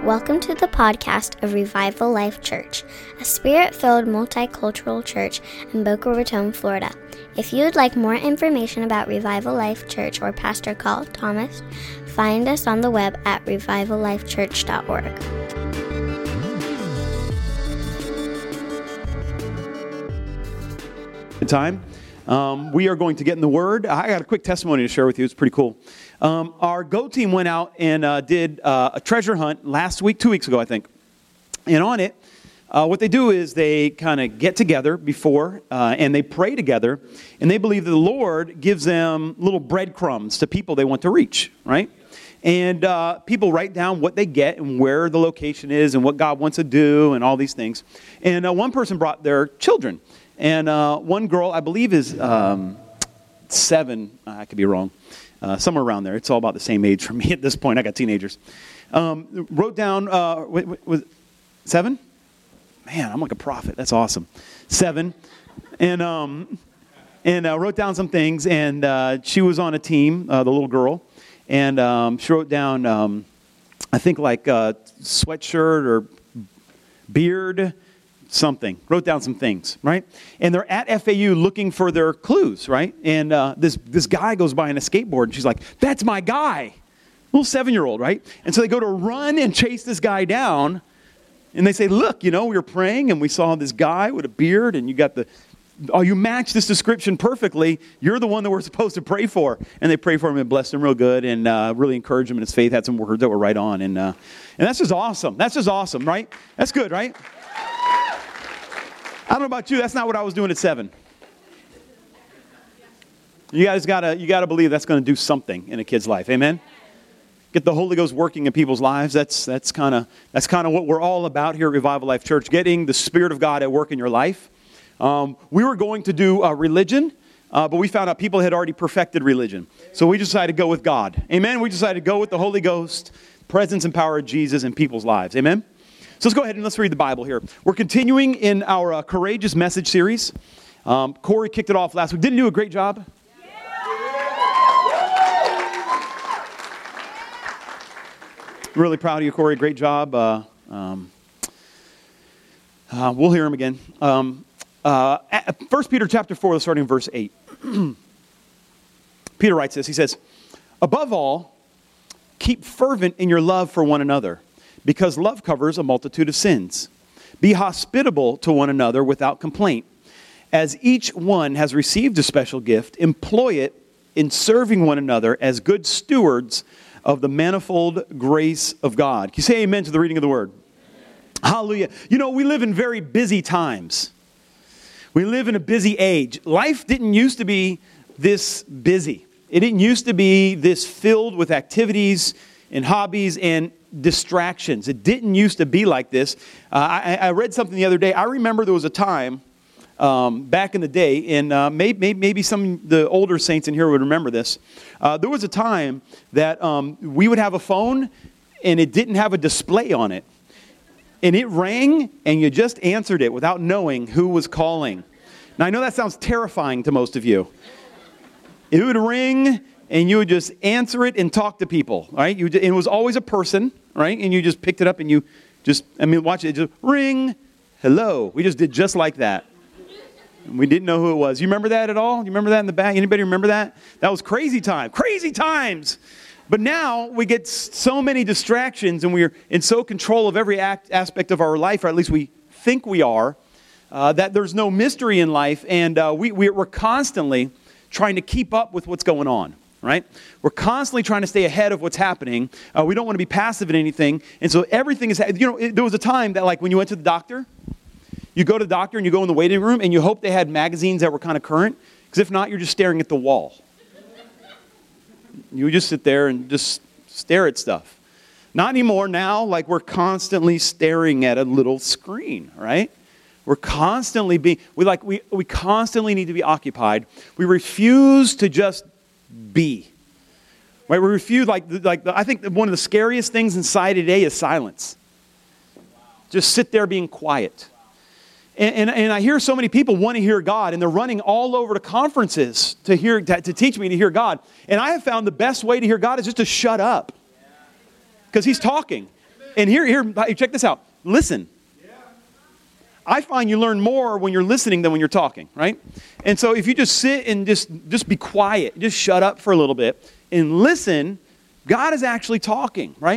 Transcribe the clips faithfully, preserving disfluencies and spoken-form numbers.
Welcome to the podcast of Revival Life Church, a spirit-filled multicultural church in Boca Raton, Florida. If you would like more information about Revival Life Church or Pastor Carl Thomas, find us on the web at revival life church dot org. Good time. Um, we are going to get in the Word. I got a quick testimony to share with you. It's pretty cool. Um, our Go team went out and uh, did uh, a treasure hunt last week, two weeks ago, I think. And on it, uh, what they do is they kind of get together before uh, and they pray together. And they believe that the Lord gives them little breadcrumbs to people they want to reach, right? And uh, people write down what they get and where the location is and what God wants to do and all these things. And uh, one person brought their children. And uh, one girl, I believe, is um, seven. I could be wrong. Uh, somewhere around there. It's all about the same age for me at this point. I got teenagers. Um, wrote down, uh, was seven? Man, I'm like a prophet. That's awesome. Seven. And um, and uh, wrote down some things. And uh, she was on a team, uh, the little girl. And um, she wrote down, um, I think, like uh, sweatshirt or beard, something. Wrote down some things, right? And they're at F A U looking for their clues, right? And uh, this this guy goes by on a skateboard, and she's like, "That's my guy." Little seven-year-old, right? And so they go to run and chase this guy down, and they say, "Look, you know, we were praying, and we saw this guy with a beard, and you got the, oh, you match this description perfectly. You're the one that we're supposed to pray for." And they prayed for him and blessed him real good, and uh, really encouraged him in his faith. Had some words that were right on, and uh, and that's just awesome. That's just awesome, right? That's good, right? I don't know about you, that's not what I was doing at seven. You guys gotta you gotta believe that's gonna do something in a kid's life. Amen? Get the Holy Ghost working in people's lives. That's that's kinda that's kinda what we're all about here at Revival Life Church, getting the Spirit of God at work in your life. Um, we were going to do uh, religion, uh, but we found out people had already perfected religion. So we decided to go with God. Amen? We decided to go with the Holy Ghost, presence and power of Jesus in people's lives. Amen? So let's go ahead and let's read the Bible here. We're continuing in our uh, Courageous Message series. Um, Corey kicked it off last week. Didn't he do a great job? Really proud of you, Corey. Great job. Uh, um, uh, we'll hear him again. Um, uh, First Peter chapter four, starting in verse eight. Peter writes this. He says, "Above all, keep fervent in your love for one another, because love covers a multitude of sins. Be hospitable to one another without complaint. As each one has received a special gift, employ it in serving one another as good stewards of the manifold grace of God." Can you say amen to the reading of the word? Amen. Hallelujah. You know, we live in very busy times. We live in a busy age. Life didn't used to be this busy. It didn't used to be this filled with activities and hobbies and distractions. It didn't used to be like this. Uh, I, I read something the other day. I remember there was a time um, back in the day, and uh, maybe, maybe some of the older saints in here would remember this. Uh, there was a time that um, we would have a phone, and it didn't have a display on it. And it rang, and you just answered it without knowing who was calling. Now, I know that sounds terrifying to most of you. It would ring, and you would just answer it and talk to people, right? You, it was always a person, right? And you just picked it up and you just, I mean, watch it, it just ring, hello. We just did just like that. And we didn't know who it was. You remember that at all? You remember that in the back? Anybody remember that? That was crazy time. Crazy times. But now we get so many distractions and we're in so control of every act, aspect of our life, or at least we think we are, uh, that there's no mystery in life. And uh, we, we're constantly trying to keep up with what's going on. Right? We're constantly trying to stay ahead of what's happening. Uh, we don't want to be passive in anything. And so everything is, you know, it, there was a time that like when you went to the doctor, you go to the doctor and you go in the waiting room and you hope they had magazines that were kind of current. Because if not, you're just staring at the wall. You would just sit there and just stare at stuff. Not anymore. Now, like we're constantly staring at a little screen, right? We're constantly being, we like, we, we constantly need to be occupied. We refuse to just be. Right? We refuse, like, like I think one of the scariest things inside today is silence. Just sit there being quiet. And, and, and I hear so many people want to hear God, and they're running all over to conferences to hear to, to teach me to hear God. And I have found the best way to hear God is just to shut up. Because He's talking. And here, here, check this out. Listen. I find you learn more when you're listening than when you're talking, right? And so if you just sit and just, just be quiet, just shut up for a little bit and listen, God is actually talking, right?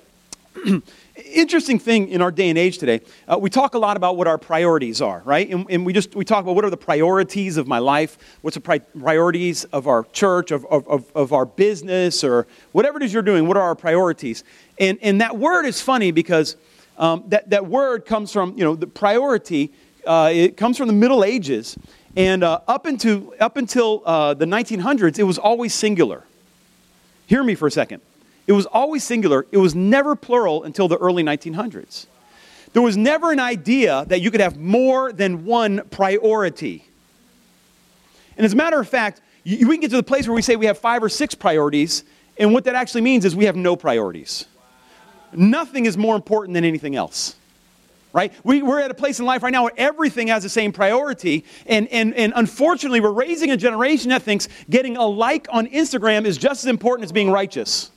Interesting thing in our day and age today, uh, we talk a lot about what our priorities are, right? And, and we just we talk about what are the priorities of my life, what's the pri- priorities of our church, of, of, of, of our business, or whatever it is you're doing, what are our priorities? And, and that word is funny because um, that, that word comes from, you know, the priority, uh, it comes from the Middle Ages. And uh, up, into, up until uh, the nineteen hundreds, it was always singular. Hear me for a second. It was always singular. It was never plural until the early nineteen hundreds. There was never an idea that you could have more than one priority. And as a matter of fact, you, we can get to the place where we say we have five or six priorities, and what that actually means is we have no priorities. Nothing is more important than anything else. Right? We, we're at a place in life right now where everything has the same priority. And, and, and unfortunately, we're raising a generation that thinks getting a like on Instagram is just as important as being righteous.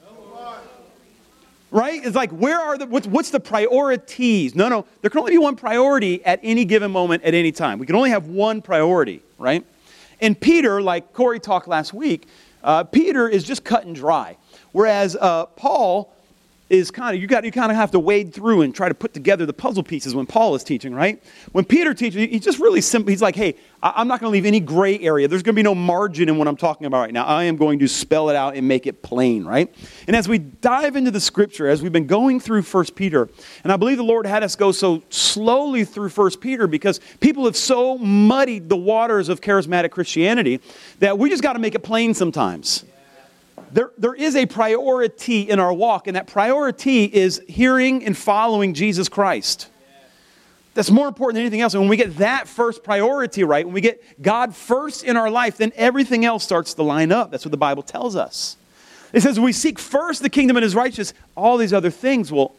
Right? It's like, where are the, what's, what's the priorities? No, no. There can only be one priority at any given moment at any time. We can only have one priority, right? And Peter, like Corey talked last week, uh, Peter is just cut and dry. Whereas uh, Paul is kind of, you got you kind of have to wade through and try to put together the puzzle pieces when Paul is teaching, right? When Peter teaches, he's just really simple. He's like, hey, I, I'm not going to leave any gray area. There's going to be no margin in what I'm talking about right now. I am going to spell it out and make it plain, right? And as we dive into the scripture, as we've been going through First Peter, and I believe the Lord had us go so slowly through First Peter because people have so muddied the waters of charismatic Christianity that we just got to make it plain sometimes. There, there is a priority in our walk, and that priority is hearing and following Jesus Christ. That's more important than anything else. And when we get that first priority right, when we get God first in our life, then everything else starts to line up. That's what the Bible tells us. It says, when we seek first the kingdom and His righteousness, all these other things will...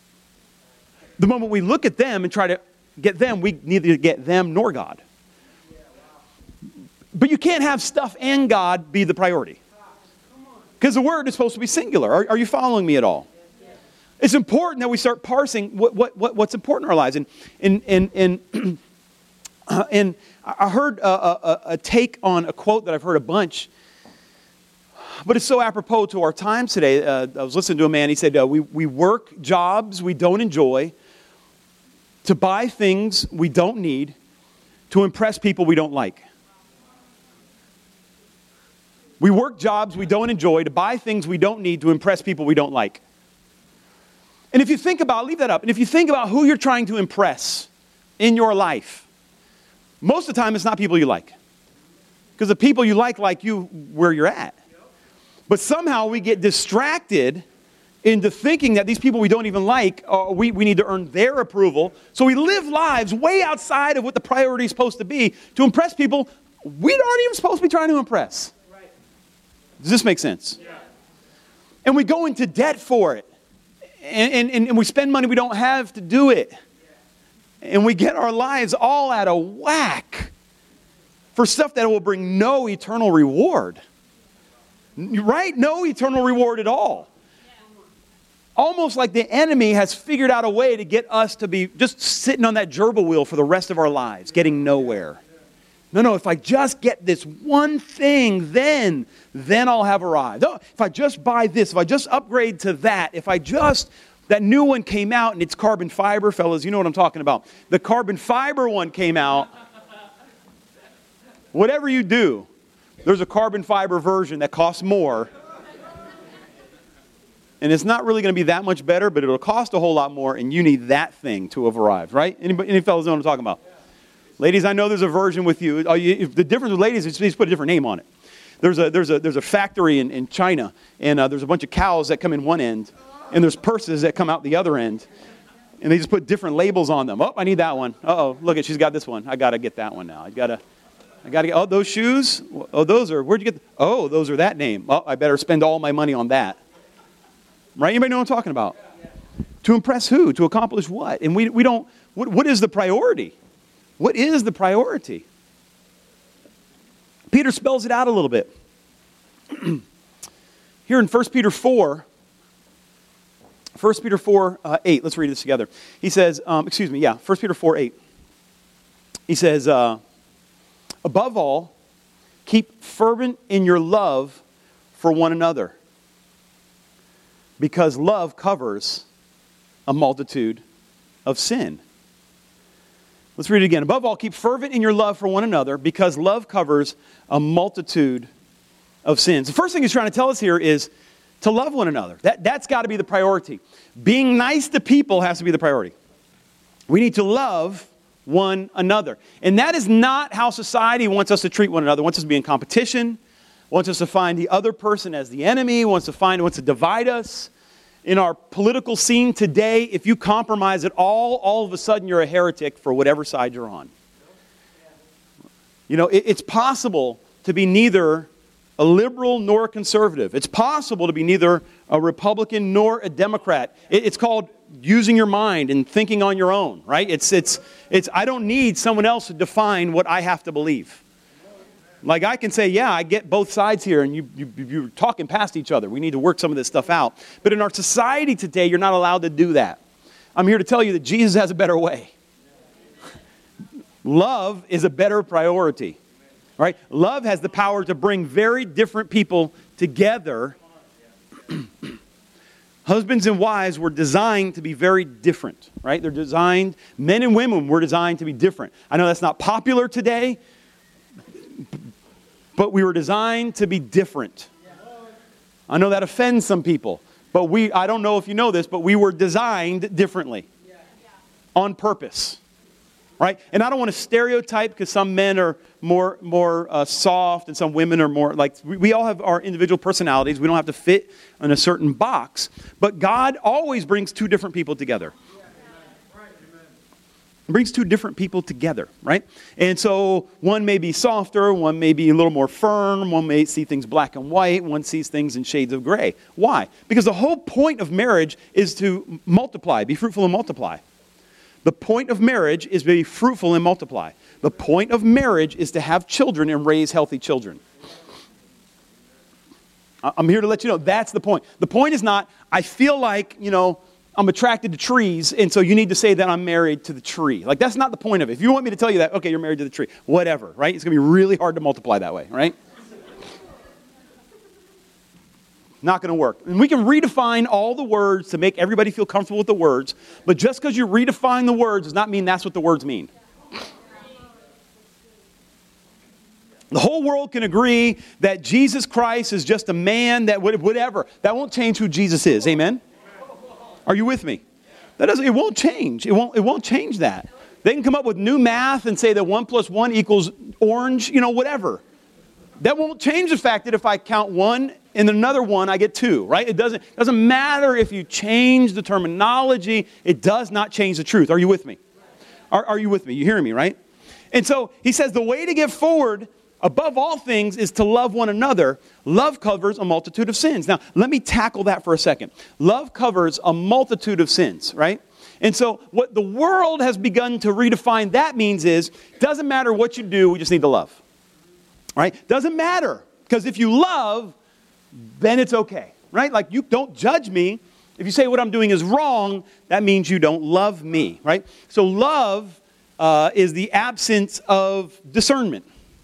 The moment we look at them and try to get them, we neither get them nor God. But you can't have stuff and God be the priority. Because the word is supposed to be singular. Are, are you following me at all? Yes. It's important that we start parsing what, what, what, what's important in our lives. And, and, and, and, uh, and I heard a, a, a take on a quote that I've heard a bunch, but it's so apropos to our times today. Uh, I was listening to a man, he said, uh, we, we work jobs we don't enjoy, to buy things we don't need, to impress people we don't like. We work jobs we don't enjoy to buy things we don't need to impress people we don't like. And if you think about, leave that up, and if you think about who you're trying to impress in your life, most of the time it's not people you like. Because the people you like like you where you're at. But somehow we get distracted into thinking that these people we don't even like, uh, we, we need to earn their approval. So we live lives way outside of what the priority is supposed to be to impress people we aren't even supposed to be trying to impress. Does this make sense? Yeah. And we go into debt for it. And, and, and we spend money we don't have to do it. Yeah. And we get our lives all out of whack for stuff that will bring no eternal reward. Right? No eternal reward at all. Yeah. Almost like the enemy has figured out a way to get us to be just sitting on that gerbil wheel for the rest of our lives, getting nowhere. No, no, if I just get this one thing, then, then I'll have arrived. Oh, if I just buy this, if I just upgrade to that, if I just, that new one came out and it's carbon fiber, fellas, you know what I'm talking about. The carbon fiber one came out. Whatever you do, there's a carbon fiber version that costs more. And it's not really going to be that much better, but it'll cost a whole lot more, and you need that thing to have arrived, right? Anybody, any fellas know what I'm talking about? Ladies, I know there's a version with you. The difference with ladies is you just put a different name on it. There's a, there's a, there's a factory in, in China, and uh, there's a bunch of cows that come in one end, and there's purses that come out the other end, and they just put different labels on them. Oh, I need that one. Uh-oh, look at, she's got this one. I got to get that one now. I got to, I got to get, oh, those shoes? Oh, those are, where'd you get, the, oh, those are that name. Oh, I better spend all my money on that. Right? Anybody know what I'm talking about? To impress who? To accomplish what? And we, we don't, what, what is the priority? What is the priority? Peter spells it out a little bit. Here in First Peter four, First Peter four, uh, eight. Let's read this together. He says, um, excuse me, yeah, First Peter four, eight. He says, uh, above all, keep fervent in your love for one another, because love covers a multitude of sin. Let's read it again. Above all, keep fervent in your love for one another, because love covers a multitude of sins. The first thing he's trying to tell us here is to love one another. That, that's got to be the priority. Being nice to people has to be the priority. We need to love one another. And that is not how society wants us to treat one another. It wants us to be in competition, wants us to find the other person as the enemy, wants to find, wants to divide us. In our political scene today, if you compromise at all, all of a sudden you're a heretic for whatever side you're on. You know, it, it's possible to be neither a liberal nor a conservative. It's possible to be neither a Republican nor a Democrat. It, it's called using your mind and thinking on your own, right? It's, it's, it's, I don't need someone else to define what I have to believe. Like I can say, yeah, I get both sides here, and you, you, you're talking past each other. We need to work some of this stuff out. But in our society today, you're not allowed to do that. I'm here to tell you that Jesus has a better way. Love is a better priority. Right? Love has the power to bring very different people together. Husbands and wives were designed to be very different. Right? They're designed, men and women were designed to be different. I know that's not popular today, but we were designed to be different. I know that offends some people, but we, I don't know if you know this, but we were designed differently on purpose. Right? And I don't want to stereotype, because some men are more more uh, soft and some women are more like, we, we all have our individual personalities. We don't have to fit in a certain box. But God always brings two different people together. Brings two different people together, right? And so one may be softer, one may be a little more firm, one may see things black and white, one sees things in shades of gray. Why? Because the whole point of marriage is to multiply, be fruitful and multiply. The point of marriage is to be fruitful and multiply. The point of marriage is to have children and raise healthy children. I'm here to let you know that's the point. The point is not, I feel like, you know, I'm attracted to trees, and so you need to say that I'm married to the tree. Like, that's not the point of it. If you want me to tell you that, okay, you're married to the tree. Whatever, right? It's going to be really hard to multiply that way, right? Not going to work. And we can redefine all the words to make everybody feel comfortable with the words, but just because you redefine the words does not mean that's what the words mean. The whole world can agree that Jesus Christ is just a man, that whatever. That won't change who Jesus is. Amen? Are you with me? That doesn't. It won't change. It won't. It won't change that. They can come up with new math and say that one plus one equals orange. You know, whatever. That won't change the fact that if I count one and another one, I get two. Right? It doesn't. Doesn't matter if you change the terminology. It does not change the truth. Are you with me? Are, are you with me? You hearing me? Right? And so he says the way to get forward, above all things, is to love one another. Love covers a multitude of sins. Now, let me tackle that for a second. Love covers a multitude of sins, right? And so what the world has begun to redefine that means is, doesn't matter what you do, we just need to love. Right? Doesn't matter. Because if you love, then it's okay. Right? Like, you don't judge me. If you say what I'm doing is wrong, that means you don't love me. Right? So love uh, is the absence of discernment.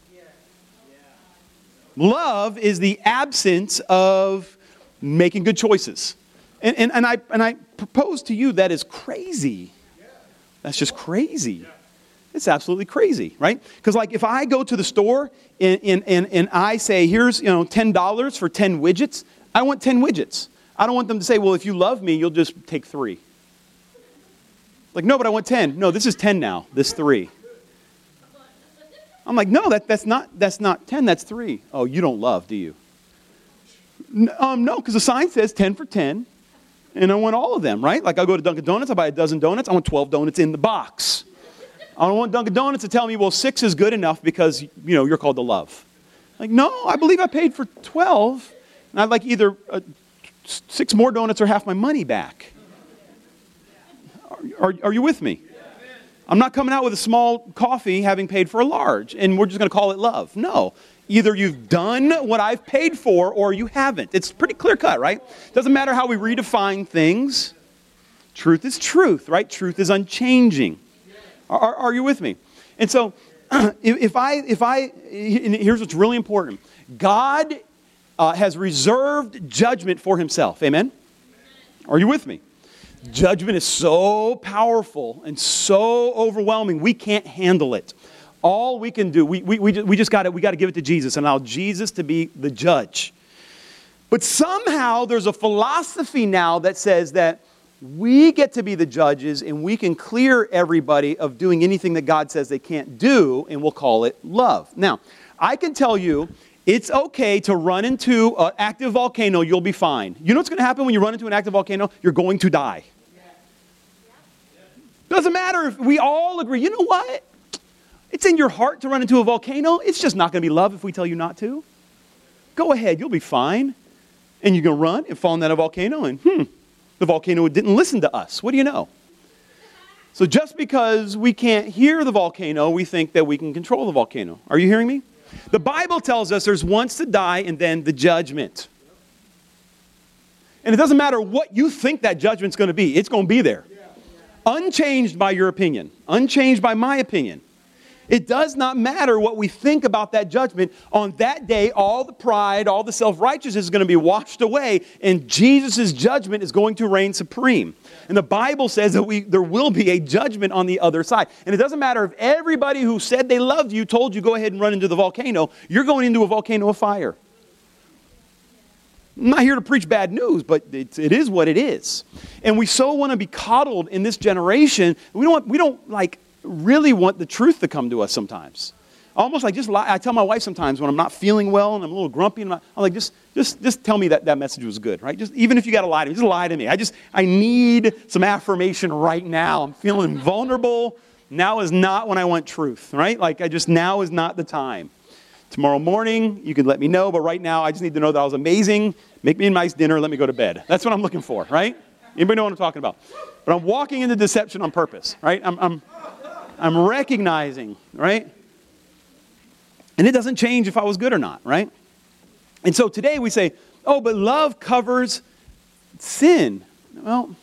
Love is the absence of making good choices. And, and, and, I, and I propose to you that is crazy. That's just crazy. It's absolutely crazy, right? Because like if I go to the store and, and, and, and I say, here's you know ten dollars for ten widgets, I want ten widgets. I don't want them to say, well, if you love me, you'll just take three. Like, no, but I want ten. No, this is ten now, this three. I'm like, no, that, that's not that's not ten, that's three. Oh, you don't love, do you? Um, no, because the sign says ten for ten, and I want all of them, right? Like, I'll go to Dunkin' Donuts, I buy a dozen donuts, I want twelve donuts in the box. I don't want Dunkin' Donuts to tell me, well, six is good enough because, you know, you're called to love. Like, no, I believe I paid for twelve, and I'd like either uh, six more donuts or half my money back. Are, are, are you with me? I'm not coming out with a small coffee having paid for a large, and we're just going to call it love. No. Either you've done what I've paid for or you haven't. It's pretty clear cut, right? Doesn't matter how we redefine things. Truth is truth, right? Truth is unchanging. Are, are you with me? And so, if I, if I, here's what's really important. God uh, has reserved judgment for himself. Amen? Are you with me? Judgment is so powerful and so overwhelming, we can't handle it. All we can do, we, we, we just, we just got to we got to give it to Jesus and allow Jesus to be the judge. But somehow there's a philosophy now that says that we get to be the judges and we can clear everybody of doing anything that God says they can't do, and we'll call it love. Now, I can tell you, it's okay to run into an active volcano, you'll be fine. You know what's going to happen when you run into an active volcano? You're going to die. Doesn't matter if we all agree, you know what? It's in your heart to run into a volcano. It's just not going to be love if we tell you not to. Go ahead, you'll be fine. And you're going to run and fall in that volcano, and hmm, the volcano didn't listen to us. What do you know? So just because we can't hear the volcano, we think that we can control the volcano. Are you hearing me? The Bible tells us there's once to die and then the judgment. And it doesn't matter what you think that judgment's going to be. It's going to be there. Unchanged by your opinion. Unchanged by my opinion. It does not matter what we think about that judgment. On that day, all the pride, all the self-righteousness is going to be washed away, and Jesus' judgment is going to reign supreme. And the Bible says that we there will be a judgment on the other side. And it doesn't matter if everybody who said they loved you told you go ahead and run into the volcano. You're going into a volcano of fire. I'm not here to preach bad news, but it, it is what it is. And we so want to be coddled in this generation. We don't, we don't like really want the truth to come to us sometimes. Almost like just lie. I tell my wife sometimes when I'm not feeling well and I'm a little grumpy, and I'm, I'm like, just, just, just tell me that that message was good, right? Just even if you got to lie to me, just lie to me. I just, I need some affirmation right now. I'm feeling vulnerable. Now is not when I want truth, right? Like I just, now is not the time. Tomorrow morning, you can let me know, but right now, I just need to know that I was amazing. Make me a nice dinner, let me go to bed. That's what I'm looking for, right? Anybody know what I'm talking about? But I'm walking into deception on purpose, right? I'm, I'm, I'm recognizing, right? And it doesn't change if I was good or not, right? And so today we say, oh, but love covers sin. Well,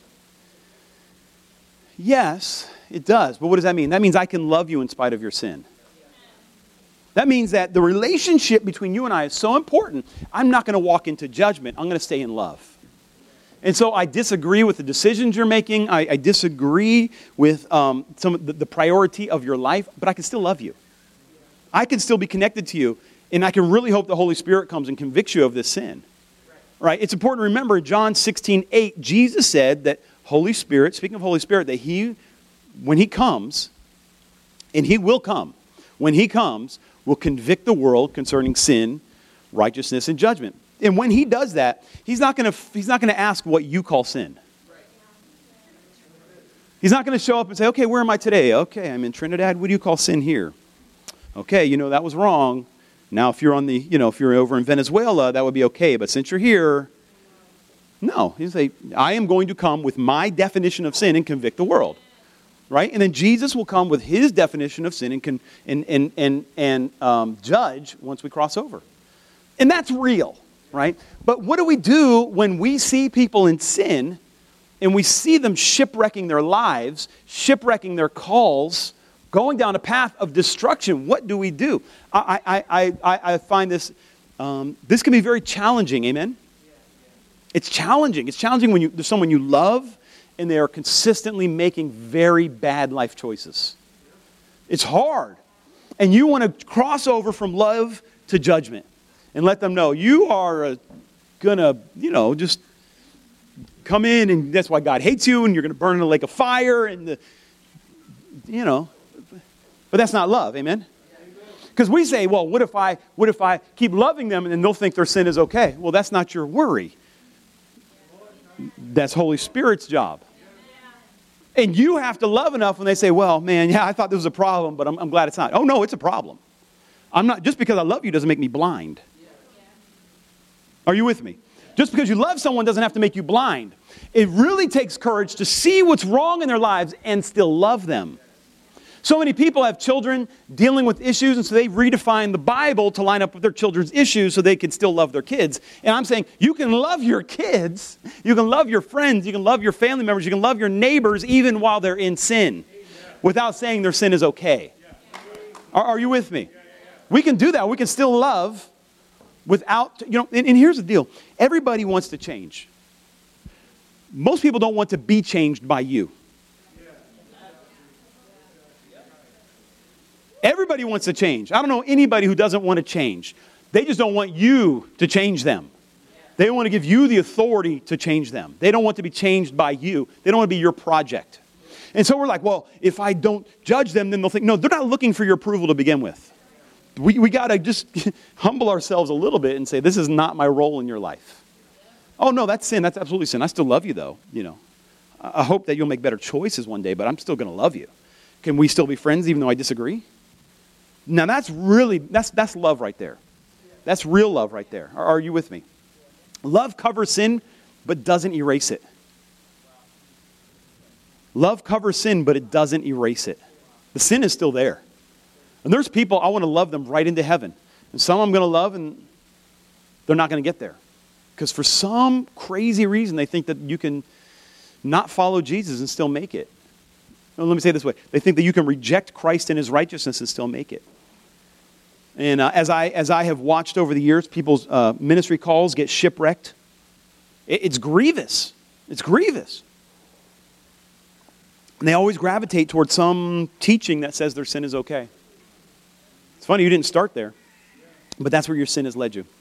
yes, it does. But what does that mean? That means I can love you in spite of your sin. That means that the relationship between you and I is so important, I'm not going to walk into judgment. I'm going to stay in love. And so I disagree with the decisions you're making. I, I disagree with um, some of the, the priority of your life, but I can still love you. I can still be connected to you, and I can really hope the Holy Spirit comes and convicts you of this sin. Right? It's important to remember John sixteen eight, Jesus said that Holy Spirit, speaking of Holy Spirit, that He, when He comes, and He will come, when He comes, will convict the world concerning sin, righteousness, and judgment. And when He does that, He's not going to He's not going to ask what you call sin. He's not going to show up and say, okay, where am I today? Okay, I'm in Trinidad. What do you call sin here? Okay, you know, that was wrong. Now, if you're on the, you know, if you're over in Venezuela, that would be okay. But since you're here, no. He'll say, I am going to come with my definition of sin and convict the world. Right? And then Jesus will come with His definition of sin and can, and, and, and, and um, judge once we cross over. And that's real. Right? But what do we do when we see people in sin and we see them shipwrecking their lives, shipwrecking their calls, going down a path of destruction? What do we do? I, I, I, I, I find this, um, this can be very challenging, amen? It's challenging. It's challenging when you, there's someone you love and they are consistently making very bad life choices. It's hard. And you want to cross over from love to judgment and let them know you are uh, going to, you know, just come in, and that's why God hates you, and you're going to burn in a lake of fire, and, the, you know. But that's not love, amen? Because we say, well, what if I what if I keep loving them and then they'll think their sin is okay? Well, that's not your worry. That's Holy Spirit's job. And you have to love enough when they say, well, man, yeah, I thought this was a problem, but I'm, I'm glad it's not. Oh, no, it's a problem. I'm not, just because I love you doesn't make me blind. Are you with me? Just because you love someone doesn't have to make you blind. It really takes courage to see what's wrong in their lives and still love them. So many people have children dealing with issues, and so they redefine the Bible to line up with their children's issues so they can still love their kids. And I'm saying you can love your kids, you can love your friends, you can love your family members, you can love your neighbors even while they're in sin without saying their sin is okay. Are, are you with me? We can do that. We can still love without, you know, and, and here's the deal. Everybody wants to change. Most people don't want to be changed by you. Everybody wants to change. I don't know anybody who doesn't want to change. They just don't want you to change them. They want to give you the authority to change them. They don't want to be changed by you. They don't want to be your project. And so we're like, well, if I don't judge them, then they'll think, no, they're not looking for your approval to begin with. We, we got to just humble ourselves a little bit and say, this is not my role in your life. Oh, no, that's sin. That's absolutely sin. I still love you, though. You know, I hope that you'll make better choices one day, but I'm still going to love you. Can we still be friends even though I disagree? Now that's really, that's that's love right there. That's real love right there. Are, are you with me? Love covers sin, but doesn't erase it. Love covers sin, but it doesn't erase it. The sin is still there. And there's people, I want to love them right into heaven. And some I'm going to love, and they're not going to get there. Because for some crazy reason, they think that you can not follow Jesus and still make it. No, let me say it this way. They think that you can reject Christ and his righteousness and still make it. And uh, as I as I have watched over the years, people's uh, ministry calls get shipwrecked. It, it's grievous. It's grievous. And they always gravitate towards some teaching that says their sin is okay. It's funny you didn't start there, but that's where your sin has led you.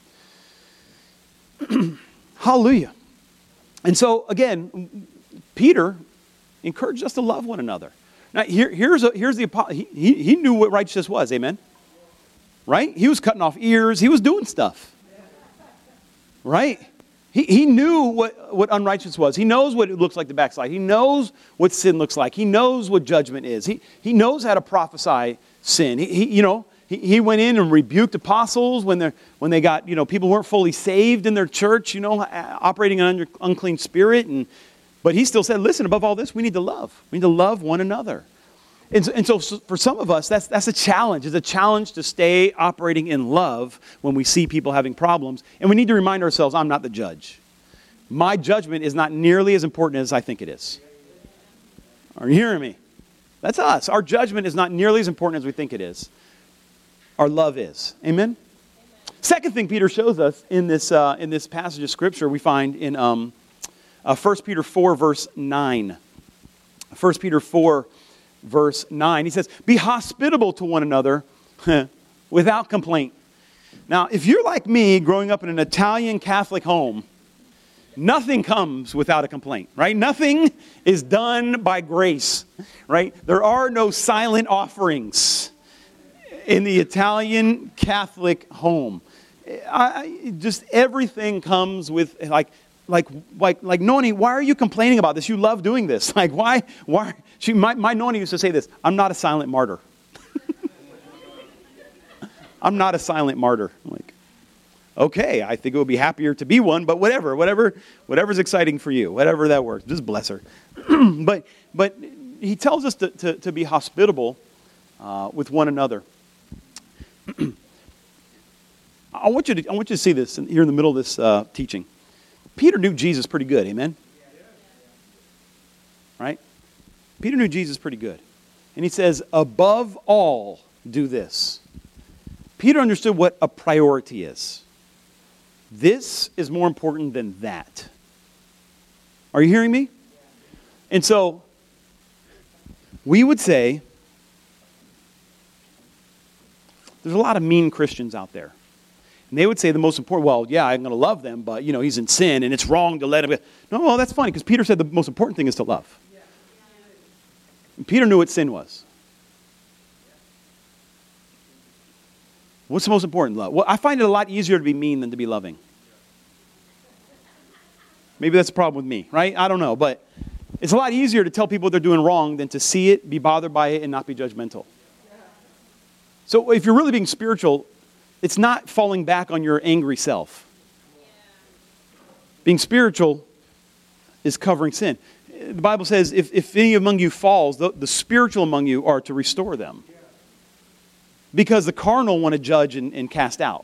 Hallelujah. And so, again, Peter encouraged us to love one another. Now, here, here's, a, here's the he, he, he knew what righteousness was, amen? Right? He was cutting off ears. He was doing stuff. Right? He, he knew what, what unrighteousness was. He knows what it looks like to backslide. He knows what sin looks like. He knows what judgment is. He, he knows how to prophesy sin. He, he, you know, he, he went in and rebuked apostles when, they're, when they got, you know, people weren't fully saved in their church, you know, operating an unclean spirit. And But he still said, listen, above all this, we need to love. We need to love one another. And so, and so for some of us, that's, that's a challenge. It's a challenge to stay operating in love when we see people having problems. And we need to remind ourselves, I'm not the judge. My judgment is not nearly as important as I think it is. Are you hearing me? That's us. Our judgment is not nearly as important as we think it is. Our love is. Amen? Second thing Peter shows us in this, uh, in this passage of Scripture we find in um, uh, First Peter four, verse nine. First Peter four, verse nine. He says, be hospitable to one another without complaint. Now, if you're like me, growing up in an Italian Catholic home, nothing comes without a complaint, right? Nothing is done by grace, right? There are no silent offerings in the Italian Catholic home. I, just everything comes with, like, like, like, like, Noni, why are you complaining about this? You love doing this. Like, why, why? She, my, my Noni used to say this, I'm not a silent martyr. I'm not a silent martyr. I'm like, okay, I think it would be happier to be one, but whatever, whatever, whatever's exciting for you, whatever that works, just bless her. but, but he tells us to, to, to be hospitable uh, with one another. I want you to, I want you to see this here in the middle of this uh, teaching. Peter knew Jesus pretty good, amen? Right? Peter knew Jesus pretty good. And he says, above all, do this. Peter understood what a priority is. This is more important than that. Are you hearing me? And so, we would say, there's a lot of mean Christians out there. And they would say the most important, well, yeah, I'm going to love them, but, you know, he's in sin, and it's wrong to let him go. No, well, that's funny, because Peter said the most important thing is to love. And Peter knew what sin was. What's the most important? Love. Well, I find it a lot easier to be mean than to be loving. Maybe that's a problem with me, right? I don't know, but it's a lot easier to tell people what they're doing wrong than to see it, be bothered by it, and not be judgmental. So if you're really being spiritual, it's not falling back on your angry self. Being spiritual is covering sin. the Bible says, if, if any among you falls, the, the spiritual among you are to restore them. Because the carnal want to judge and, and cast out.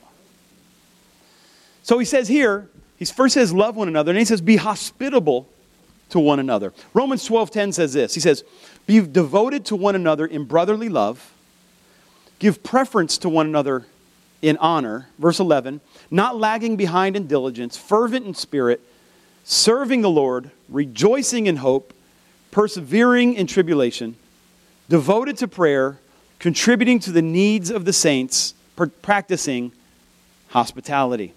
So he says here, he first says love one another, and he says be hospitable to one another. Romans twelve ten says this. He says, be devoted to one another in brotherly love. Give preference to one another in honor. Verse eleven, not lagging behind in diligence, fervent in spirit, serving the Lord, rejoicing in hope, persevering in tribulation, devoted to prayer, contributing to the needs of the saints, practicing hospitality.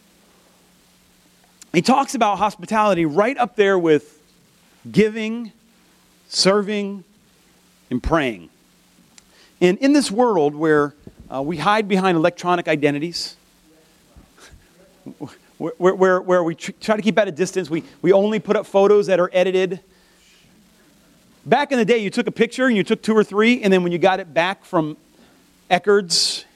He talks about hospitality right up there with giving, serving, and praying. And in this world where uh, we hide behind electronic identities, where, where, where we tr- try to keep at a distance, we, we only put up photos that are edited. Back in the day, you took a picture and you took two or three, and then when you got it back from Eckerd's,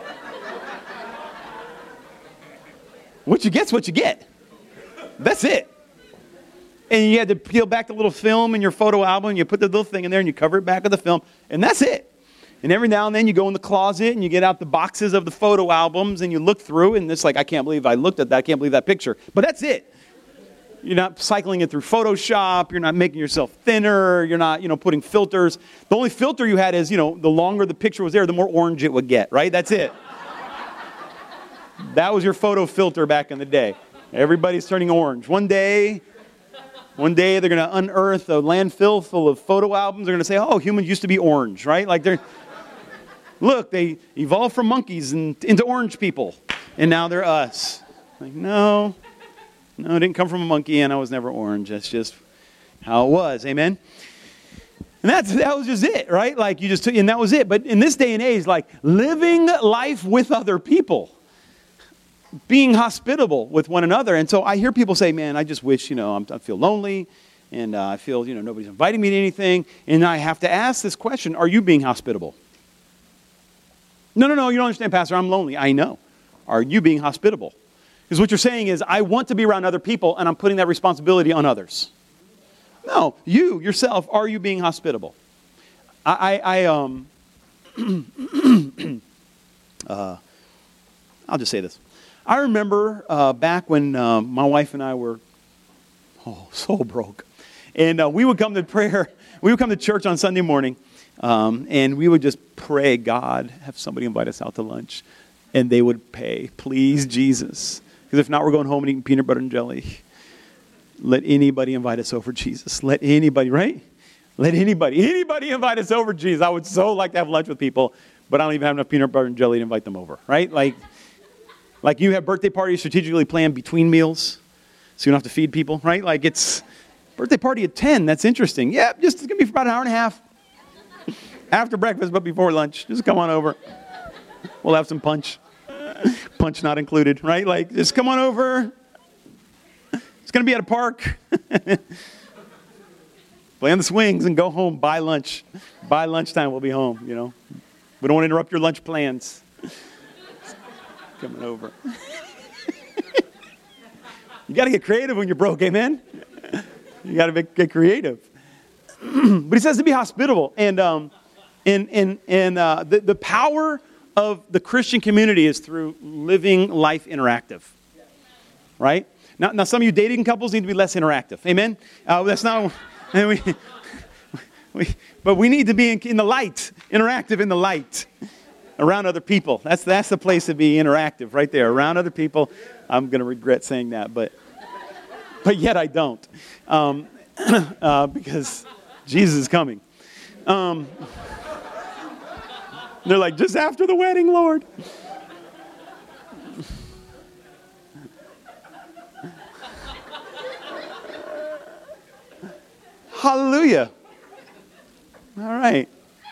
what you get's what you get. That's it. And you had to peel back the little film in your photo album, and you put the little thing in there, and you cover it back with the film, and that's it. And every now and then you go in the closet, and you get out the boxes of the photo albums, and you look through, and it's like, I can't believe I looked at that. I can't believe that picture. But that's it. You're not cycling it through Photoshop. You're not making yourself thinner. You're not, you know, putting filters. The only filter you had is, you know, the longer the picture was there, the more orange it would get, right? That's it. That was your photo filter back in the day. Everybody's turning orange. One day, one day they're going to unearth a landfill full of photo albums. They're going to say, oh, humans used to be orange, right? Like they're, look, they evolved from monkeys and into orange people, and now they're us. Like, no, no, it didn't come from a monkey, and I was never orange. That's just how it was. Amen? And that's, that was just it, right? Like you just took, and that was it. But in this day and age, like living life with other people, being hospitable with one another. And so I hear people say, man, I just wish, you know, I'm, I feel lonely, and uh, I feel, you know, nobody's inviting me to anything. And I have to ask this question, are you being hospitable? No, no, no, you don't understand, Pastor. I'm lonely. I know. Are you being hospitable? Because what you're saying is, I want to be around other people, and I'm putting that responsibility on others. No, you, yourself, are you being hospitable? I, I, I um, uh, I'll just say this. I remember uh, back when uh, my wife and I were, oh, so broke. And uh, we would come to prayer, we would come to church on Sunday morning, um, and we would just pray, God, have somebody invite us out to lunch. And they would pay, please, Jesus. Because if not, we're going home and eating peanut butter and jelly. Let anybody invite us over, Jesus. Let anybody, right? Let anybody, anybody invite us over, Jesus. I would so like to have lunch with people, but I don't even have enough peanut butter and jelly to invite them over, right? Like, like you have birthday parties strategically planned between meals, so you don't have to feed people, right? Like it's birthday party at ten. That's interesting. Yeah, just it's going to be for about an hour and a half. After breakfast, but before lunch. Just come on over. We'll have some punch. Punch not included, right? Like, just come on over. It's going to be at a park. Play on the swings and go home. Buy lunch. By lunchtime, we'll be home, you know. We don't want to interrupt your lunch plans. Coming over. You got to get creative when you're broke, amen? You got to get creative. But he says to be hospitable. And um, and, and, and uh, the, the power of the Christian community is through living life interactive. Right? Now, now some of you dating couples need to be less interactive. Amen? Uh, that's not... we, we, but we need to be in, in the light, interactive in the light. Around other people. That's that's the place to be interactive, right there. Around other people. I'm going to regret saying that, but but yet I don't. Um, uh, because Jesus is coming. Um, they're like, just after the wedding, Lord. Hallelujah. All right.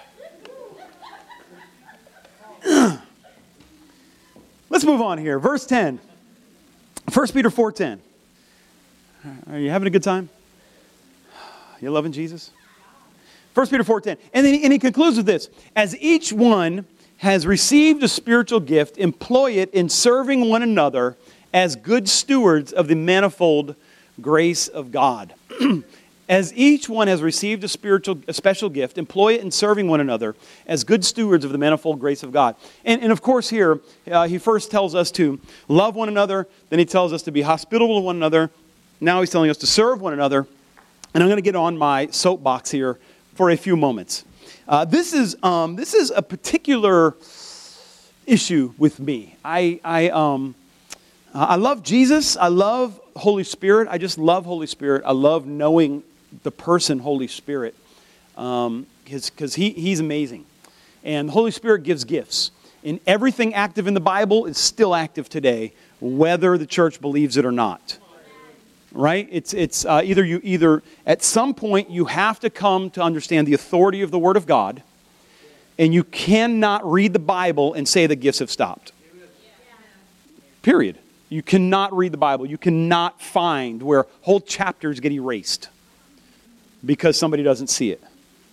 Let's move on here. Verse ten. First Peter four ten. Are you having a good time? You loving Jesus? First Peter four ten. And then he, and he concludes with this. As each one has received a spiritual gift, employ it in serving one another as good stewards of the manifold grace of God. As each one has received a spiritual, a special gift, employ it in serving one another as good stewards of the manifold grace of God. And, and of course here, uh, he first tells us to love one another. Then he tells us to be hospitable to one another. Now he's telling us to serve one another. And I'm going to get on my soapbox here for a few moments. Uh, this is um, this is a particular issue with me. I I um I love Jesus. I love Holy Spirit. I just love Holy Spirit. I love knowing the person Holy Spirit, um, because he he's amazing, and the Holy Spirit gives gifts. And everything active in the Bible is still active today, whether the church believes it or not. Right? It's it's uh, either you either at some point you have to come to understand the authority of the Word of God, and you cannot read the Bible and say the gifts have stopped. Period. You cannot read the Bible. You cannot find where whole chapters get erased because somebody doesn't see it.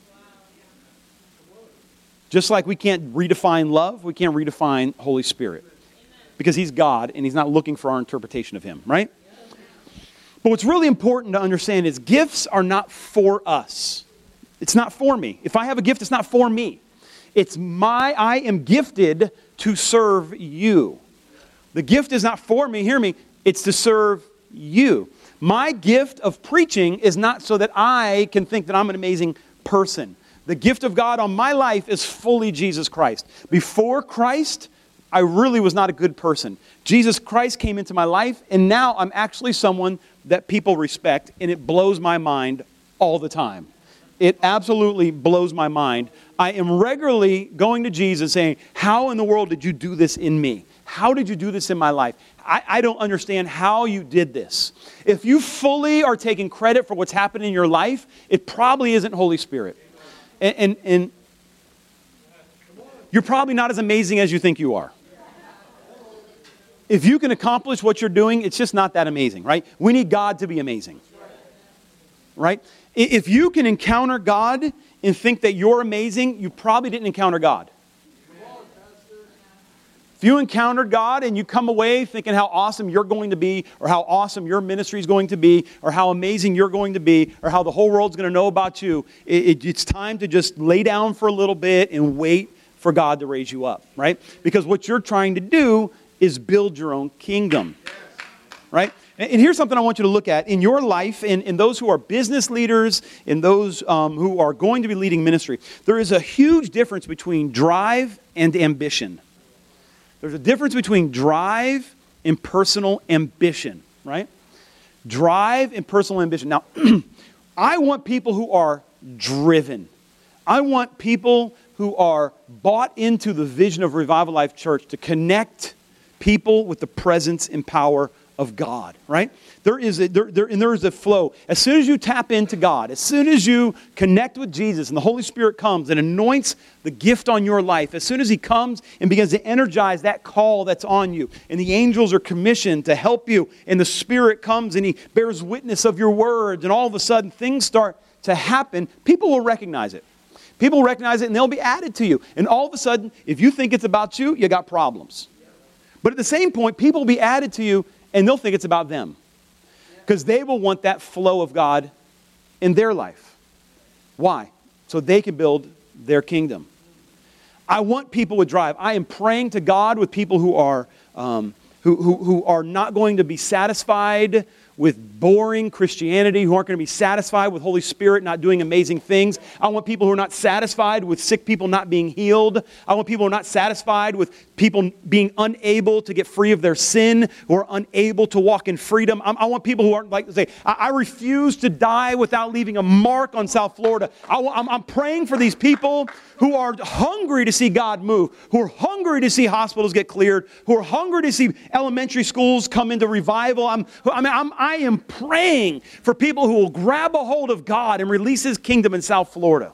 Just like we can't redefine love, we can't redefine Holy Spirit because He's God and He's not looking for our interpretation of Him, right? But what's really important to understand is gifts are not for us. It's not for me. If I have a gift, it's not for me. It's my, I am gifted to serve you. The gift is not for me, hear me, it's to serve you. My gift of preaching is not so that I can think that I'm an amazing person. The gift of God on my life is fully Jesus Christ. Before Christ, I really was not a good person. Jesus Christ came into my life, and now I'm actually someone that people respect, and it blows my mind all the time. It absolutely blows my mind. I am regularly going to Jesus saying, how in the world did you do this in me? How did you do this in my life? I, I don't understand how you did this. If you fully are taking credit for what's happened in your life, it probably isn't Holy Spirit. And, and, and you're probably not as amazing as you think you are. If you can accomplish what you're doing, it's just not that amazing, right? We need God to be amazing. Right? If you can encounter God and think that you're amazing, you probably didn't encounter God. If you encountered God and you come away thinking how awesome you're going to be, or how awesome your ministry is going to be, or how amazing you're going to be, or how the whole world's going to know about you, it, it, it's time to just lay down for a little bit and wait for God to raise you up, right? Because what you're trying to do is build your own kingdom, right? And, and here's something I want you to look at in your life, in, in those who are business leaders, in those um, who are going to be leading ministry. There is a huge difference between drive and ambition. There's a difference between drive and personal ambition, right? Drive and personal ambition. Now, I want people who are driven. I want people who are bought into the vision of Revival Life Church to connect people with the presence and power of God, right? There is a, there, there, and there is a flow. As soon as you tap into God, as soon as you connect with Jesus and the Holy Spirit comes and anoints the gift on your life, as soon as He comes and begins to energize that call that's on you, and the angels are commissioned to help you, and the Spirit comes and He bears witness of your words, and all of a sudden things start to happen, people will recognize it. People will recognize it and they'll be added to you. And all of a sudden, if you think it's about you, you got problems. But at the same point, people will be added to you and they'll think it's about them. Because they will want that flow of God in their life. Why? So they can build their kingdom. I want people with drive. I am praying to God with people who are um, who, who, who are not going to be satisfied with boring Christianity, who aren't going to be satisfied with Holy Spirit not doing amazing things. I want people who are not satisfied with sick people not being healed. I want people who are not satisfied with people being unable to get free of their sin, who are unable to walk in freedom. I, I want people who aren't like to say, I, I refuse to die without leaving a mark on South Florida. I, I'm, I'm praying for these people who are hungry to see God move, who are hungry to see hospitals get cleared, who are hungry to see elementary schools come into revival. I'm, I mean, I'm, I am praying for people who will grab a hold of God and release His kingdom in South Florida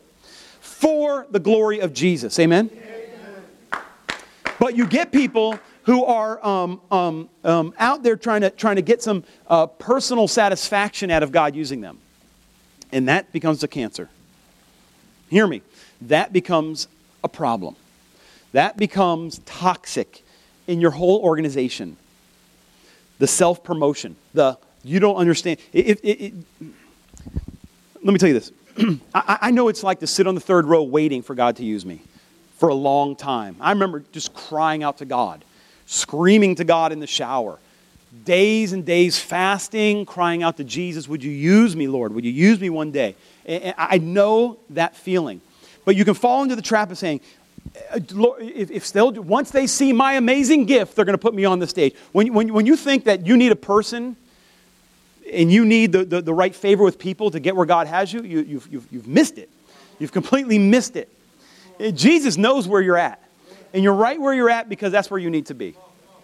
for the glory of Jesus. Amen? Amen. But you get people who are um, um, um, out there trying to, trying to get some uh, personal satisfaction out of God using them. And that becomes a cancer. Hear me. That becomes a problem. That becomes toxic in your whole organization. The self-promotion, the you don't understand. It, it, it, Let me tell you this. I, I know it's like to sit on the third row waiting for God to use me for a long time. I remember just crying out to God, screaming to God in the shower, days and days fasting, crying out to Jesus, would you use me, Lord? Would you use me one day? And I know that feeling. But you can fall into the trap of saying, if, if still, once they see my amazing gift, they're going to put me on the stage. When, when, when you think that you need a person and you need the, the, the right favor with people to get where God has you, you you've, you've, you've missed it. You've completely missed it. Jesus knows where you're at. And you're right where you're at because that's where you need to be.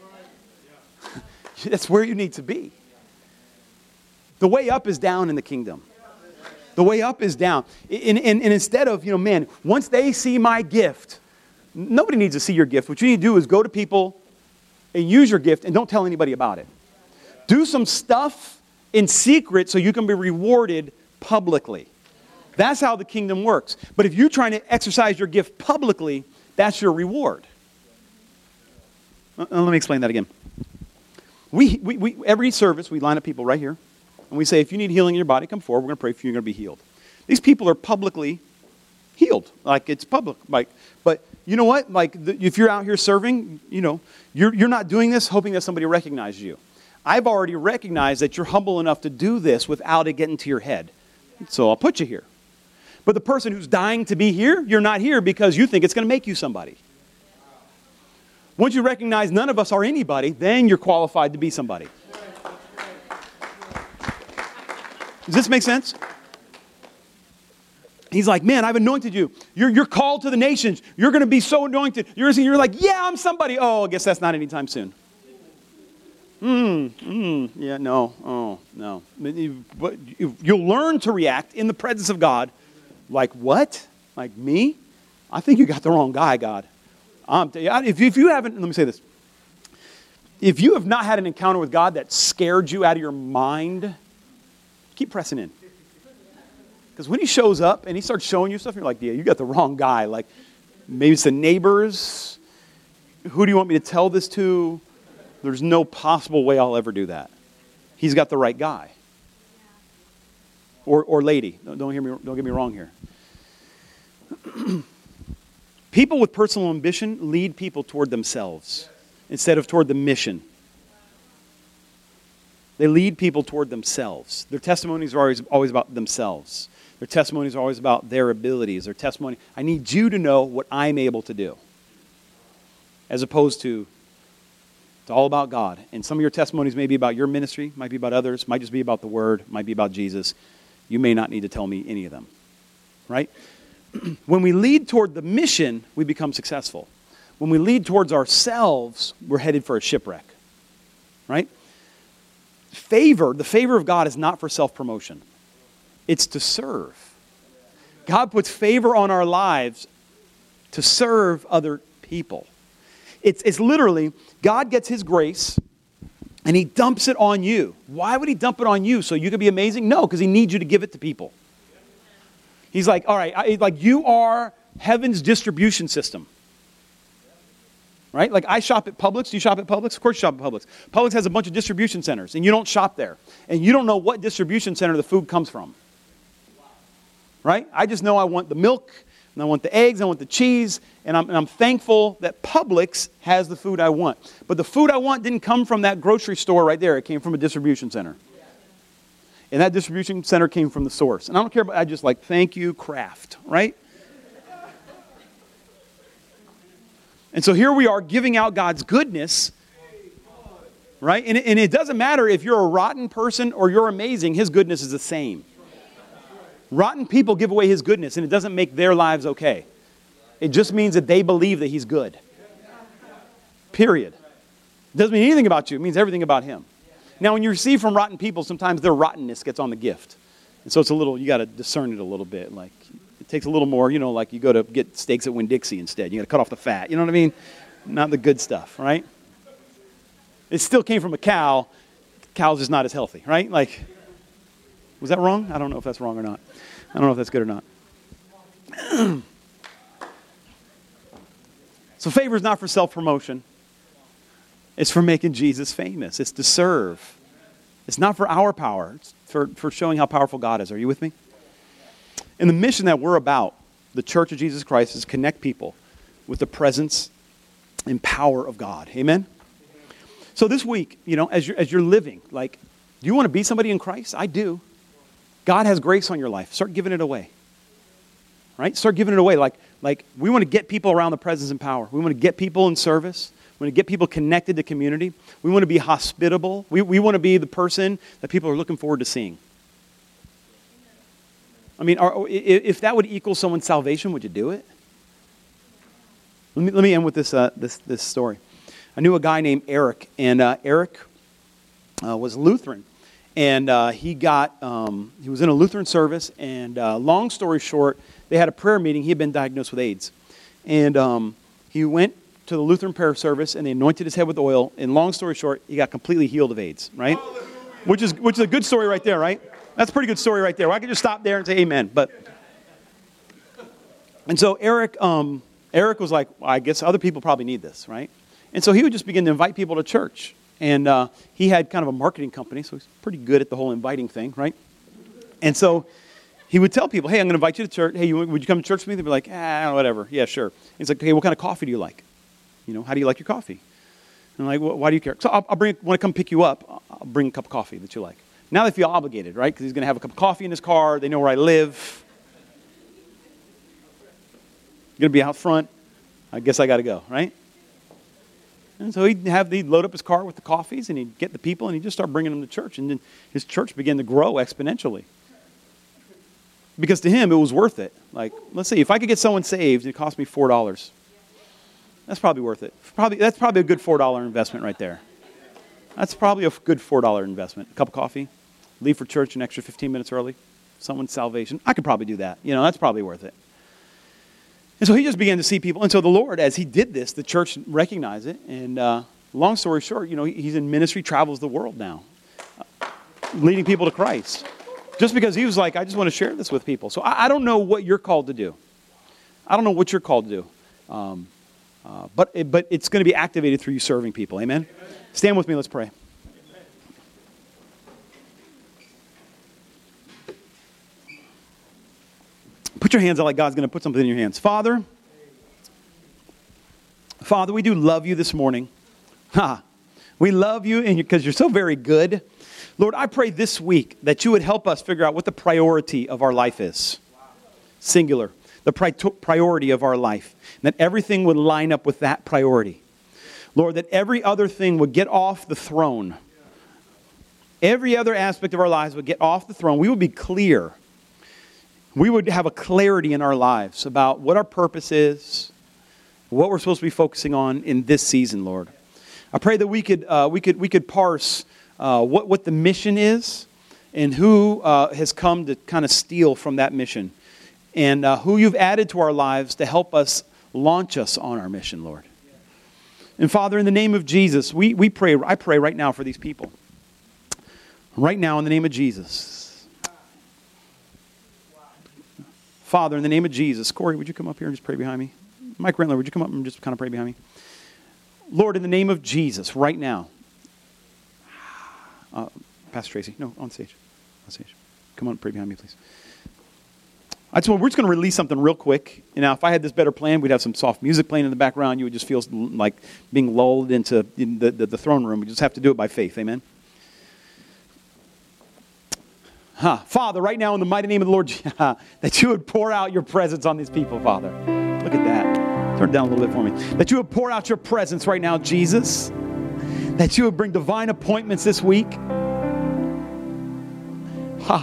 That's where you need to be. The way up is down in the kingdom. The way up is down. And, and, and instead of, you know, man, once they see my gift, nobody needs to see your gift. What you need to do is go to people and use your gift and don't tell anybody about it. Do some stuff in secret so you can be rewarded publicly. That's how the kingdom works. But if you're trying to exercise your gift publicly, that's your reward. Uh, let me explain that again. We, we, we every service, we line up people right here. And we say, if you need healing in your body, come forward. We're going to pray for you. You're going to be healed. These people are publicly healed. Like, it's public. Like, but you know what? Like, the, if you're out here serving, you know, you're, you're not doing this hoping that somebody recognizes you. I've already recognized that you're humble enough to do this without it getting to your head. So I'll put you here. But the person who's dying to be here, you're not here because you think it's going to make you somebody. Once you recognize none of us are anybody, then you're qualified to be somebody. Does this make sense? He's like, man, I've anointed you. You're, you're called to the nations. You're going to be so anointed. You're, you're like, yeah, I'm somebody. Oh, I guess that's not anytime soon. Hmm, mm, yeah, no, oh, no. But you'll learn to react in the presence of God. Like, what? Like me? I think you got the wrong guy, God. Um, if, if you haven't, let me say this. If you have not had an encounter with God that scared you out of your mind, keep pressing in. Because when he shows up and he starts showing you stuff, you're like, yeah, you got the wrong guy. Like, maybe it's the neighbors. Who do you want me to tell this to? There's no possible way I'll ever do that. He's got the right guy. Or, or lady. Don't hear me, don't get me wrong here. People with personal ambition lead people toward themselves instead of toward the mission. They lead people toward themselves. Their testimonies are always, always about themselves. Their testimonies are always about their abilities. Their testimony, I need you to know what I'm able to do. As opposed to, it's all about God. And some of your testimonies may be about your ministry, might be about others, might just be about the Word, might be about Jesus. You may not need to tell me any of them. Right? When we lead toward the mission, we become successful. When we lead towards ourselves, we're headed for a shipwreck. Right? Favor, the favor of God is not for self-promotion. It's to serve. God puts favor on our lives to serve other people. It's, it's literally, God gets his grace and he dumps it on you. Why would he dump it on you? So you can be amazing? No, because he needs you to give it to people. He's like, all right, I, like you are heaven's distribution system. Right? Like I shop at Publix. Do you shop at Publix? Of course you shop at Publix. Publix has a bunch of distribution centers and you don't shop there. And you don't know what distribution center the food comes from. Right? I just know I want the milk and I want the eggs, I want the cheese, and I'm, and I'm thankful that Publix has the food I want. But the food I want didn't come from that grocery store right there. It came from a distribution center. And that distribution center came from the source. And I don't care about, I just like, thank you, Kraft, right? And so here we are giving out God's goodness, right? And it, and it doesn't matter if you're a rotten person or you're amazing, his goodness is the same. Rotten people give away his goodness, and it doesn't make their lives okay. It just means that they believe that he's good. Period. It doesn't mean anything about you. It means everything about him. Now, when you receive from rotten people, sometimes their rottenness gets on the gift. And so it's a little, you got to discern it a little bit. Like, it takes a little more, you know, like you go to get steaks at Winn-Dixie instead. You got to cut off the fat. You know what I mean? Not the good stuff, right? It still came from a cow. Cow's just not as healthy, right? Like, was that wrong? I don't know if that's wrong or not. I don't know if that's good or not. So favor is not for self-promotion. It's for making Jesus famous. It's to serve. It's not for our power. It's for, for showing how powerful God is. Are you with me? And the mission that we're about, the Church of Jesus Christ, is connect people with the presence and power of God. Amen? So this week, you know, as you're, as you're living, like, do you want to be somebody in Christ? I do. God has grace on your life. Start giving it away. Right? Start giving it away. Like, like we want to get people around the presence and power. We want to get people in service. We want to get people connected to community. We want to be hospitable. We, we want to be the person that people are looking forward to seeing. I mean, are, if that would equal someone's salvation, would you do it? Let me, let me end with this, uh, this, this story. I knew a guy named Eric, and uh, Eric uh, was Lutheran. And uh, he got, um, he was in a Lutheran service, and uh, long story short, they had a prayer meeting. He had been diagnosed with AIDS. And um, he went to the Lutheran prayer service, and they anointed his head with oil. And long story short, he got completely healed of AIDS, right? Which is, which is a good story right there, right? That's a pretty good story right there. Well, I could just stop there and say amen. But, and so Eric, um, Eric was like, well, I guess other people probably need this, right? And so he would just begin to invite people to church. And uh, he had kind of a marketing company, so he's pretty good at the whole inviting thing, right? And so he would tell people, hey, I'm going to invite you to church. Hey, you, would you come to church with me? They'd be like, ah, whatever. Yeah, sure. He's like, hey, what kind of coffee do you like? You know, how do you like your coffee? And I'm like, well, why do you care? So I'll, I'll bring, when I come pick you up, I'll bring a cup of coffee that you like. Now they feel obligated, right? Because he's going to have a cup of coffee in his car. They know where I live. Going to be out front. I guess I got to go, right? And so he'd have he'd load up his car with the coffees, and he'd get the people, and he'd just start bringing them to church. And then his church began to grow exponentially. Because to him, it was worth it. Like, let's see, if I could get someone saved, it cost me four dollars. That's probably worth it. Probably That's probably a good four dollar investment right there. That's probably a good four dollar investment. A cup of coffee, leave for church an extra fifteen minutes early, someone's salvation. I could probably do that. You know, that's probably worth it. And so he just began to see people. And so the Lord, as he did this, the church recognized it. And uh, long story short, you know, he's in ministry, travels the world now, uh, leading people to Christ. Just because he was like, I just want to share this with people. So I, I don't know what you're called to do. I don't know what you're called to do. Um, uh, but, it, but it's going to be activated through you serving people. Amen? Amen. Stand with me. Let's pray. Put your hands out like God's going to put something in your hands. Father, Father, we do love you this morning. Ha. We love you and because you're so very good. Lord, I pray this week that you would help us figure out what the priority of our life is. Singular. The pri- priority of our life. And that everything would line up with that priority. Lord, that every other thing would get off the throne. Every other aspect of our lives would get off the throne. We would be clear. We would have a clarity in our lives about what our purpose is, what we're supposed to be focusing on in this season, Lord. I pray that we could uh, we could we could parse uh, what what the mission is, and who uh, has come to kind of steal from that mission, and uh, who you've added to our lives to help us launch us on our mission, Lord. And Father, in the name of Jesus, we we pray. I pray right now for these people. Right now, in the name of Jesus. Father, in the name of Jesus. Corey, would you come up here and just pray behind me? Mike Rentler, would you come up and just kind of pray behind me? Lord, in the name of Jesus, right now. Uh, Pastor Tracy, no, on stage. On stage. Come on and pray behind me, please. I just want, we're just going to release something real quick. And now, if I had this better plan, we'd have some soft music playing in the background. You would just feel like being lulled into the, the, the throne room. We just have to do it by faith. Amen? Huh. Father, right now in the mighty name of the Lord, that you would pour out your presence on these people, Father. Look at that. Turn it down a little bit for me. That you would pour out your presence right now, Jesus. That you would bring divine appointments this week. Ha.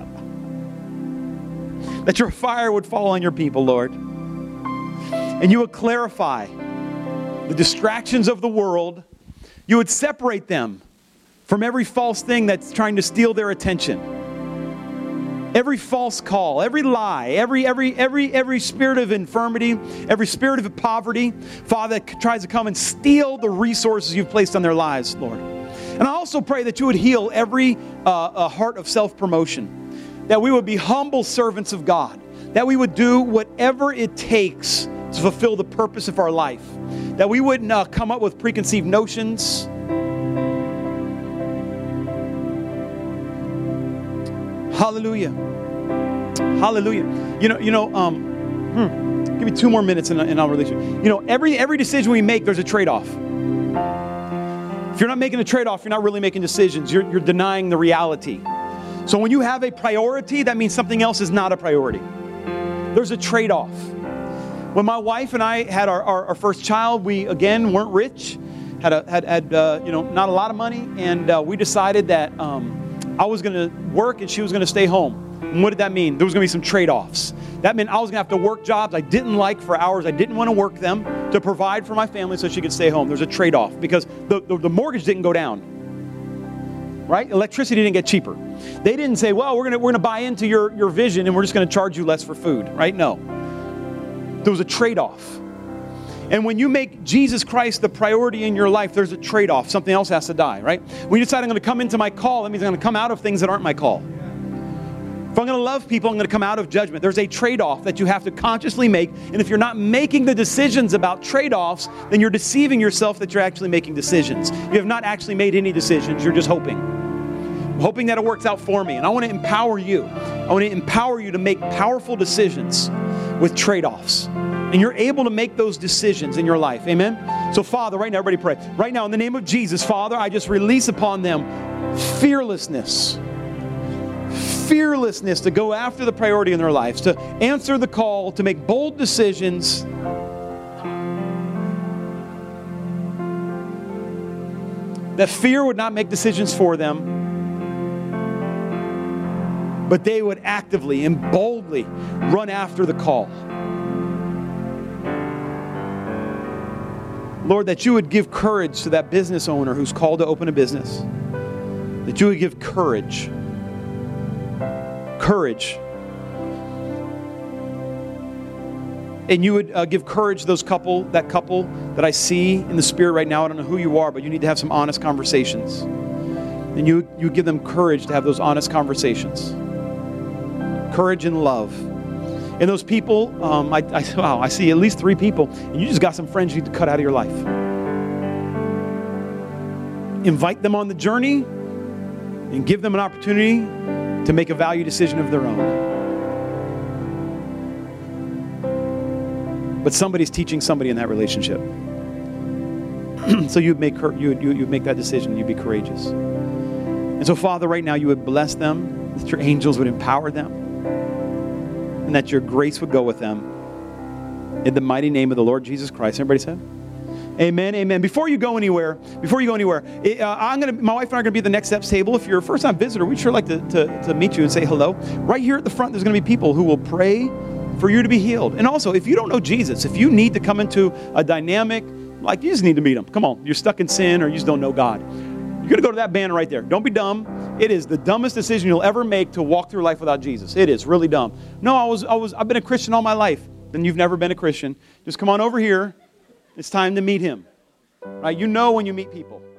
That your fire would fall on your people, Lord. And you would clarify the distractions of the world. You would separate them from every false thing that's trying to steal their attention. Every false call, every lie, every every every every spirit of infirmity, every spirit of poverty, Father, that tries to come and steal the resources you've placed on their lives, Lord. And I also pray that you would heal every uh, heart of self-promotion, that we would be humble servants of God, that we would do whatever it takes to fulfill the purpose of our life, that we wouldn't uh, come up with preconceived notions. Hallelujah. Hallelujah. You know, you know, um, hmm, give me two more minutes and, and I'll release you. You know, every every decision we make, there's a trade-off. If you're not making a trade-off, you're not really making decisions. You're, you're denying the reality. So when you have a priority, that means something else is not a priority. There's a trade-off. When my wife and I had our, our, our first child, we, again, weren't rich, had, a, had, had uh, you know, not a lot of money, and uh, we decided that um, I was going to work and she was going to stay home. And what did that mean? There was going to be some trade-offs. That meant I was going to have to work jobs I didn't like for hours. I didn't want to work them to provide for my family so she could stay home. There's a trade-off because the, the, the mortgage didn't go down, right? Electricity didn't get cheaper. They didn't say, well, we're going to we're going to buy into your, your vision and we're just going to charge you less for food, right? No. There was a trade-off. And when you make Jesus Christ the priority in your life, there's a trade-off. Something else has to die, right? When you decide I'm going to come into my call, that means I'm going to come out of things that aren't my call. If I'm going to love people, I'm going to come out of judgment. There's a trade-off that you have to consciously make. And if you're not making the decisions about trade-offs, then you're deceiving yourself that you're actually making decisions. You have not actually made any decisions. You're just hoping. I'm hoping that it works out for me. And I want to empower you. I want to empower you to make powerful decisions with trade-offs. And you're able to make those decisions in your life. Amen? So, Father, right now, everybody pray. Right now, in the name of Jesus, Father, I just release upon them fearlessness. Fearlessness to go after the priority in their lives, to answer the call, to make bold decisions. That fear would not make decisions for them, but they would actively and boldly run after the call. Lord, that you would give courage to that business owner who's called to open a business. That you would give courage. Courage. And you would uh, give courage to those couple, that couple that I see in the spirit right now. I don't know who you are, but you need to have some honest conversations. And you, you give them courage to have those honest conversations. Courage and love. And those people, um, I, I, wow, I see at least three people, and you just got some friends you need to cut out of your life. Invite them on the journey and give them an opportunity to make a value decision of their own. But somebody's teaching somebody in that relationship. So you'd make her, you you you make that decision. You'd be courageous. And so, Father, right now, you would bless them. That your angels would empower them, and that your grace would go with them. In the mighty name of the Lord Jesus Christ. Everybody said, Amen, amen. Before you go anywhere, before you go anywhere, uh, I'm gonna, my wife and I are going to be at the Next Steps table. If you're a first-time visitor, we'd sure like to, to, to meet you and say hello. Right here at the front, there's going to be people who will pray for you to be healed. And also, if you don't know Jesus, if you need to come into a dynamic, like you just need to meet him. Come on, you're stuck in sin or you just don't know God. You're going to go to that banner right there. Don't be dumb. It is the dumbest decision you'll ever make to walk through life without Jesus. It is really dumb. No, I was, I was, I've been a Christian all my life. Then you've never been a Christian. Just come on over here. It's time to meet him. Right? You know when you meet people.